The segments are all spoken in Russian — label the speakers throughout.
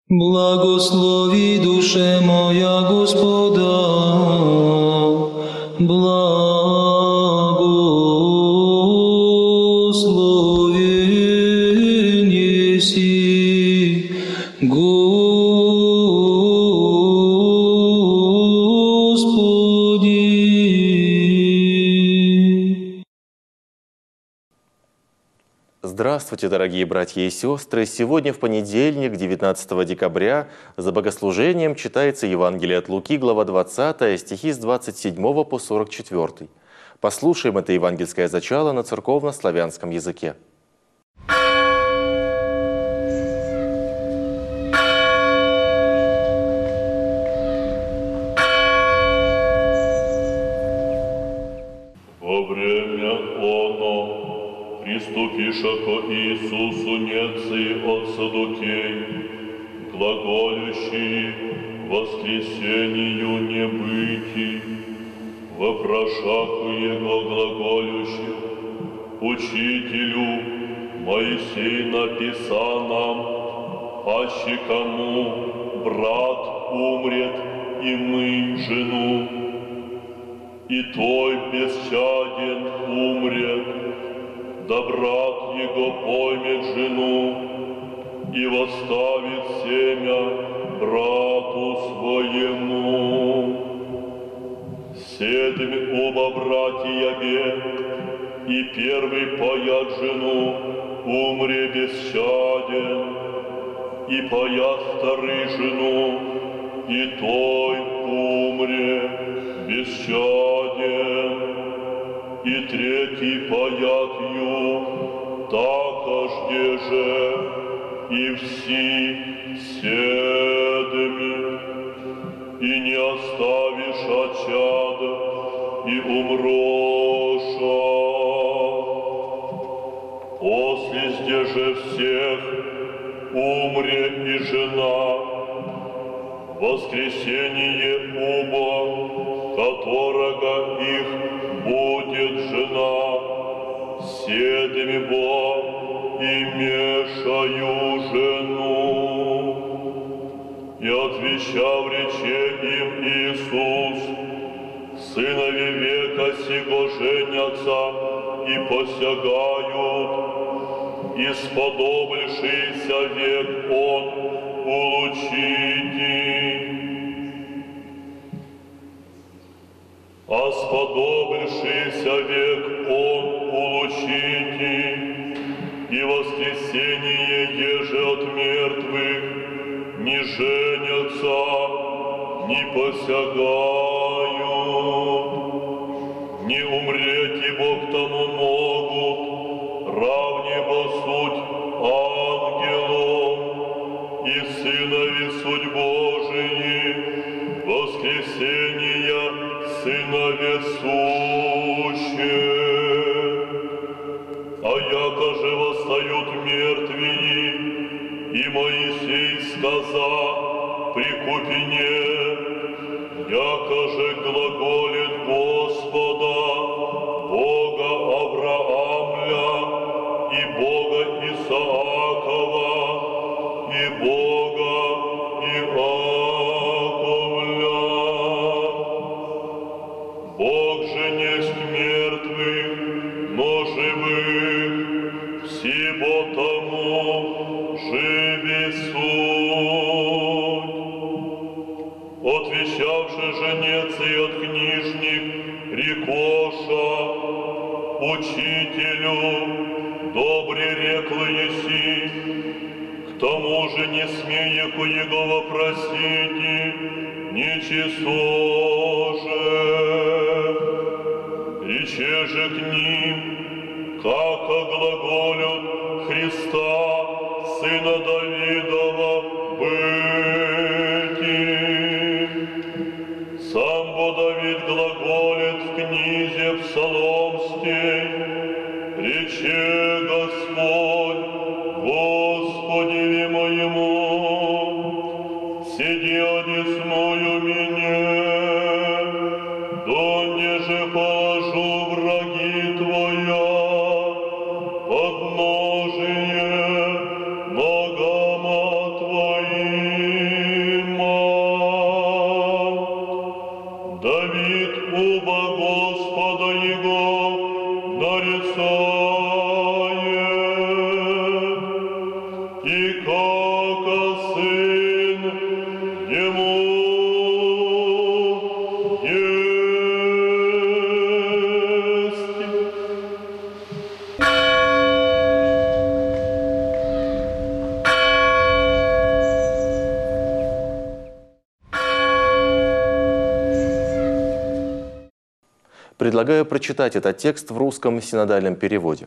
Speaker 1: Благослови, душе моя, Господа, благословен еси, Господи.
Speaker 2: Здравствуйте, дорогие братья и сестры! Сегодня, в понедельник, 19 декабря, за богослужением читается Евангелие от Луки, глава 20, стихи с 27 по 44. Послушаем это евангельское зачало на церковно-славянском языке.
Speaker 3: Во время оно приступиша ко Иисусу нецы от Садукей, глаголющие воскресению не быти, вопрошаку Его глаголющих: Учителю, Моисей написал нам, аще кому брат умрет, и мы жену, и твой бесчаден умрет, да брат его поймет жену и восставит семя брату своему. Седми оба братья бе, и первый паят жену, умре бесчаден, и паят вторый жену, и той умре бесчаден, и третий паят ю, такожде же, и все седми, и не оставишь очад, и умроша. После же всех умре и жена, воскресение оба, которого их будет жена, седми бо и мешаю жену. И отвечав рече им Иисус: сынови века сего женятся и посягают, и сподобившийся век он улучшити. А сподобившийся век он улучшити, и воскресение еже от мертвых не женятся, не посягают, не умреть ибо к тому могут, равне бо суть ангелом, и сынови суть Божии, воскресения сынове суще. А яко же восстают мертвые, и Моисей сказа прикупине, яко же глаголит Господа, Бога Авраамля, и Бога Исаакова, и Бога Иаковля. Бог же несть мертвых, но живых, всего тому живи суть. Отвечавши женец и от книжник рекоша: Учителю, добре рекло еси, к тому же не смея ко его вопросите, нечисто же. Рече же к ним, как глаголют Христа, сына Давидова, быти. Сам бо Давид глаголит в книзе Псаломстей, рече Господь Господеви моему: сиди одесную меня, донеже положу враги твоя, подножие ногама твоим. Давид оба Господа Его нарицает, и как сын ему есть.
Speaker 2: Предлагаю прочитать этот текст в русском синодальном переводе.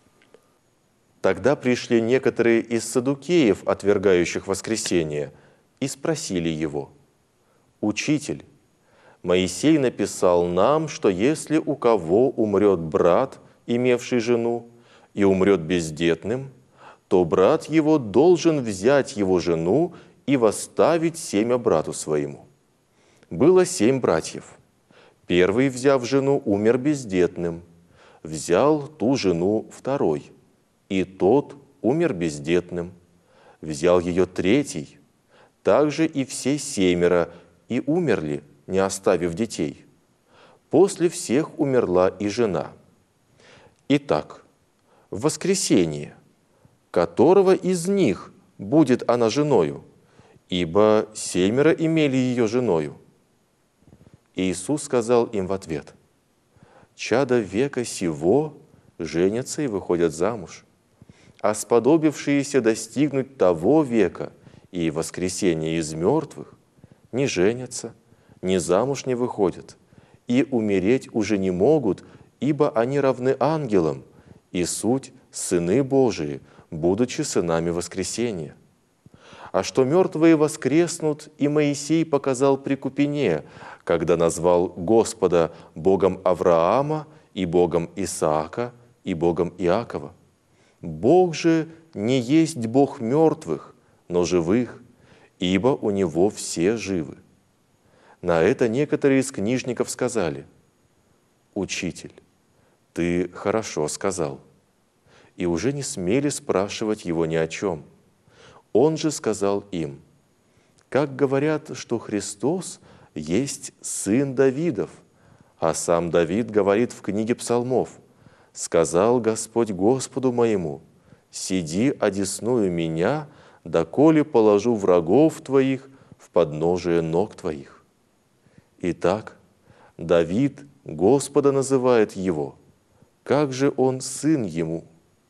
Speaker 2: «Тогда пришли некоторые из саддукеев, отвергающих воскресение, и спросили его: «Учитель, Моисей написал нам, что если у кого умрет брат, имевший жену, и умрет бездетным, то брат его должен взять его жену и восставить семя брату своему. Было 7 братьев. Первый, взяв жену, умер бездетным. Взял ту жену второй, и тот умер бездетным. Взял ее третий, также и все 7, и умерли, не оставив детей. После всех умерла и жена. Итак, в воскресенье, которого из них будет она женою, ибо 7 имели ее женою?» Иисус сказал им в ответ: «Чада века сего женятся и выходят замуж, а сподобившиеся достигнуть того века и воскресения из мертвых не женятся, ни замуж не выходят, и умереть уже не могут, ибо они равны ангелам, и суть сыны Божии, будучи сынами воскресения. А что мертвые воскреснут, и Моисей показал при Купине, когда назвал Господа Богом Авраама и Богом Исаака и Богом Иакова. Бог же не есть Бог мертвых, но живых, ибо у Него все живы». На это некоторые из книжников сказали: «Учитель, ты хорошо сказал», и уже не смели спрашивать его ни о чем. Он же сказал им: «Как говорят, что Христос есть сын Давидов, а сам Давид говорит в книге Псалмов: сказал Господь Господу моему: сиди одесную меня, доколе положу врагов твоих в подножие ног твоих». Итак, Давид Господа называет его. Как же он сын ему?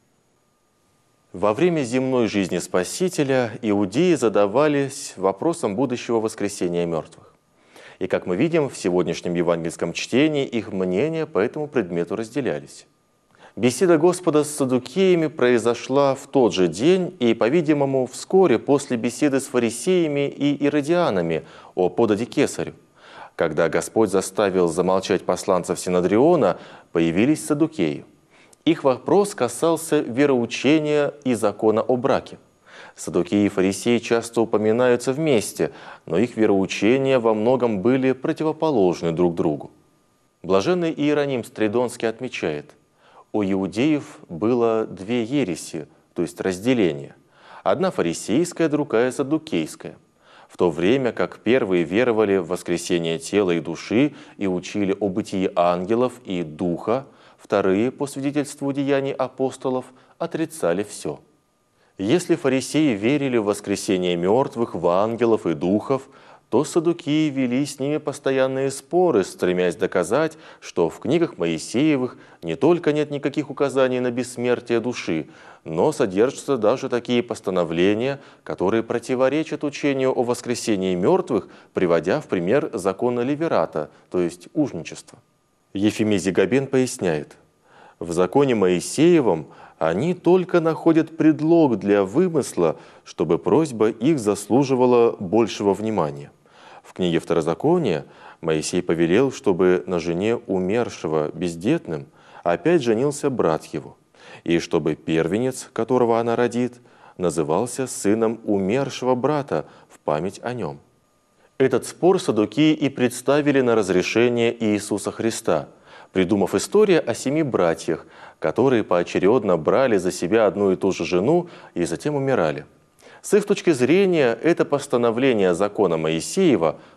Speaker 2: Во время земной жизни Спасителя иудеи задавались вопросом будущего воскресения мертвых. И, как мы видим, в сегодняшнем евангельском чтении их мнения по этому предмету разделялись. Беседа Господа с саддукеями произошла в тот же день и, по-видимому, вскоре после беседы с фарисеями и иродианами о подати кесарю. Когда Господь заставил замолчать посланцев Синодриона, появились саддукеи. Их вопрос касался вероучения и закона о браке. Саддукеи и фарисеи часто упоминаются вместе, но их вероучения во многом были противоположны друг другу. Блаженный Иероним Стридонский отмечает: у иудеев было 2 ереси, то есть разделения. Одна фарисейская, другая саддукейская. В то время как первые веровали в воскресение тела и души и учили о бытии ангелов и духа, вторые, по свидетельству деяний апостолов, отрицали все. Если фарисеи верили в воскресение мертвых, в ангелов и духов, то саддукеи вели с ними постоянные споры, стремясь доказать, что в книгах Моисеевых не только нет никаких указаний на бессмертие души, но содержатся даже такие постановления, которые противоречат учению о воскресении мертвых, приводя в пример закона Левирата, то есть ужничества. Ефимий Габен поясняет: в законе Моисеевом они только находят предлог для вымысла, чтобы просьба их заслуживала большего внимания. В книге Второзакония Моисей повелел, чтобы на жене умершего бездетным опять женился брат его, и чтобы первенец, которого она родит, назывался сыном умершего брата в память о нем. Этот спор саддукеи и представили на разрешение Иисуса Христа, придумав историю о 7 братьях, которые поочередно брали за себя одну и ту же жену и затем умирали. С их точки зрения, это постановление закона Моисеева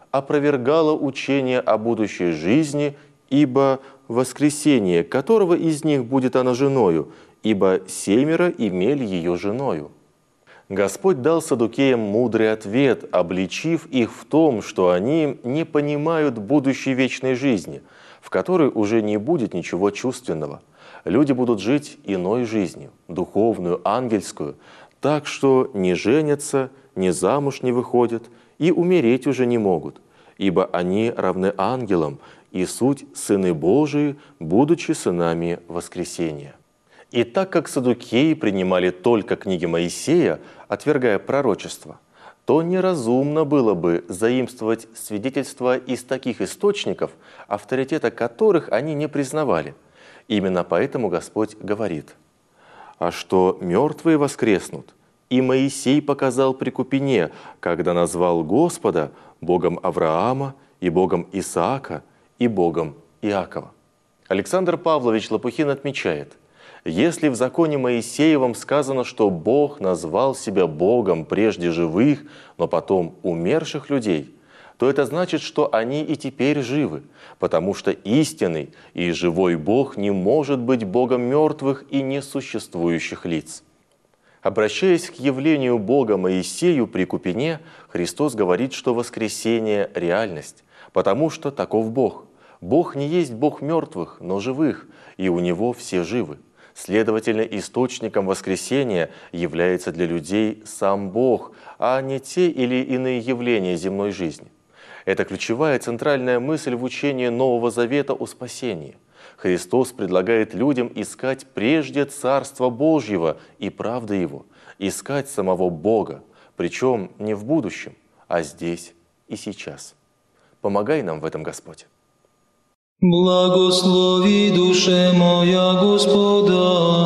Speaker 2: опровергало учение о будущей жизни, ибо воскресение, которого из них будет она женою, ибо 7 имели ее женою. Господь дал саддукеям мудрый ответ, обличив их в том, что они не понимают будущей вечной жизни, в которой уже не будет ничего чувственного. Люди будут жить иной жизнью, духовную, ангельскую, так что не женятся, ни замуж не выходят и умереть уже не могут, ибо они равны ангелам и суть сыны Божии, будучи сынами воскресения. И так как саддукеи принимали только книги Моисея, отвергая пророчество, то неразумно было бы заимствовать свидетельства из таких источников, авторитета которых они не признавали. Именно поэтому Господь говорит: «А что мертвые воскреснут, и Моисей показал при Купине, когда назвал Господа Богом Авраама и Богом Исаака и Богом Иакова». Александр Павлович Лопухин отмечает: если в законе Моисеевом сказано, что Бог назвал себя Богом прежде живых, но потом умерших людей, то это значит, что они и теперь живы, потому что истинный и живой Бог не может быть Богом мертвых и несуществующих лиц. Обращаясь к явлению Бога Моисею при Купине, Христос говорит, что воскресение – реальность, потому что таков Бог. Бог не есть Бог мертвых, но живых, и у Него все живы. Следовательно, источником воскресения является для людей сам Бог, а не те или иные явления земной жизни. Это ключевая центральная мысль в учении Нового Завета о спасении. Христос предлагает людям искать прежде Царства Божьего и правды Его, искать самого Бога, причем не в будущем, а здесь и сейчас. Помогай нам в этом, Господь.
Speaker 1: Благослови душе моя Господа,